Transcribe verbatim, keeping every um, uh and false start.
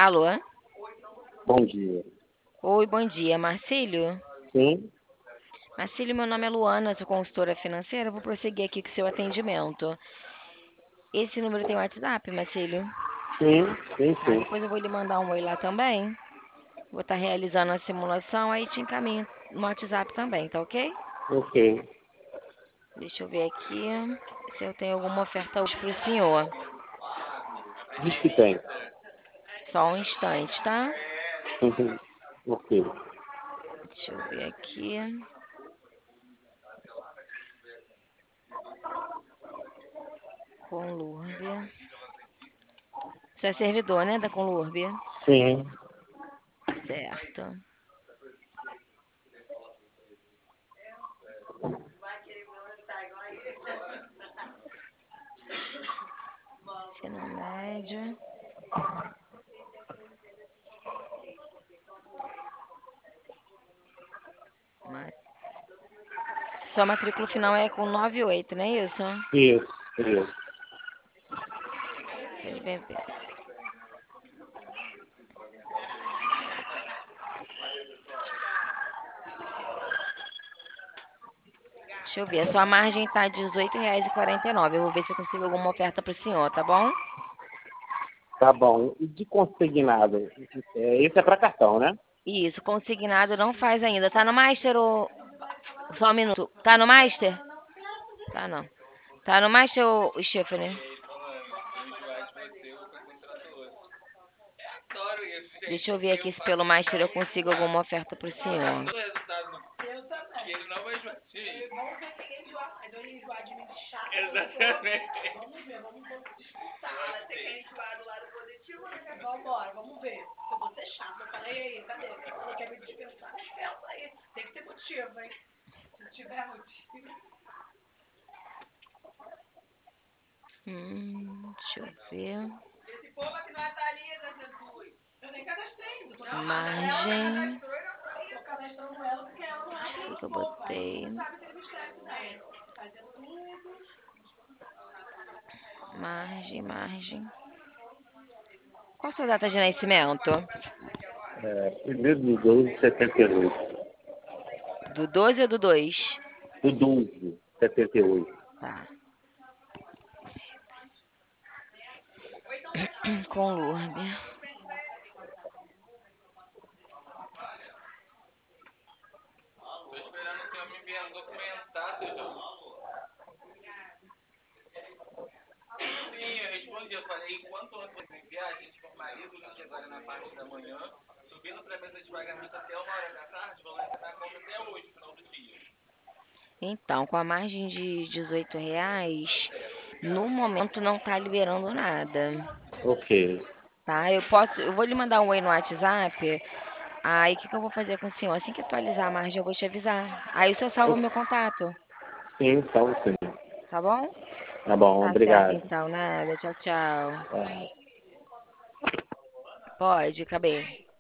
Alô? Bom dia. Oi, bom dia, Marcílio? Sim, Marcílio, meu nome é Luana, sou consultora financeira. Vou prosseguir aqui com o seu atendimento. Esse número tem WhatsApp, Marcílio? sim, sim, Tá, sim. depois eu vou lhe mandar um oi lá também. Vou estar realizando a simulação, aí te encaminho no WhatsApp também, tá ok? Ok. Deixa eu ver aqui se eu tenho alguma oferta hoje pro senhor. Diz que tem. Só um instante, tá? Uhum. Ok. Deixa eu ver aqui. Conlurbia. Você é servidor, né, da Conlurbia? Sim. Certo. Ensino médio. Ma- Sua matrícula final é com nove e oito, não é isso? Isso, isso. C N B B. Deixa eu ver. A sua margem tá dezoito reais e quarenta e nove. Eu vou ver se eu consigo alguma oferta pro senhor, tá bom? Tá bom. E de consignado? É, esse é para cartão, né? Isso, consignado não faz ainda. Tá no Master ou... Só um minuto. Tá no Master? Tá não. Tá no Master ou Stephanie? Deixa eu ver aqui se pelo Master eu consigo alguma oferta pro senhor. Hum, deixa eu ver. Margem. O que que eu botei? Margem, margem. Qual a sua data de nascimento? É, primeiro do doze, setenta e oito. Do doze ou do dois? Do doze, setenta e oito. Tá. Com Lourdes. Então, com a margem de dezoito reais, no momento não tá liberando nada. Ok. Tá? Eu posso, eu vou lhe mandar um oi no WhatsApp. Aí, o que que eu vou fazer com o senhor? Assim que atualizar a margem, eu vou te avisar. Aí o senhor salva o meu contato, Sim, salvo sim. tá bom? Tá bom, Tá certo, obrigado. então. Nada. Tchau, tchau. Tá. Pode, acabei.